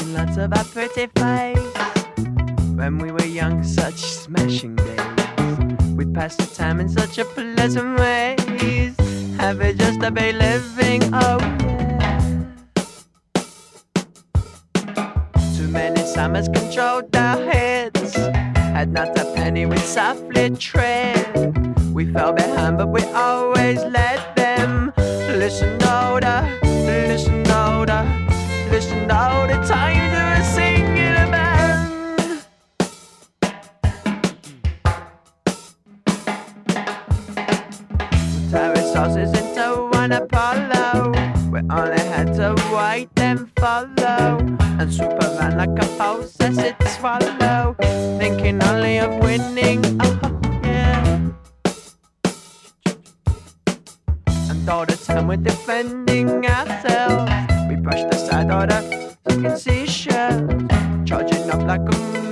and lots of our pretty face. When we were young, such smashing days. We passed the time in such a pleasant ways. Happy just to be living, oh yeah. Too many summers controlled our heads. Had not a penny, we softly tread. We fell behind, but we always let them. Listen older, listen older, listen all the time to a singing a band. Terrace horses into one Apollo. We only had to wait and follow. And Superman like a possessed swallow, thinking only of winning, oh yeah. And all the time we're defending ourselves. We brushed aside all the fucking seashells, charging up like a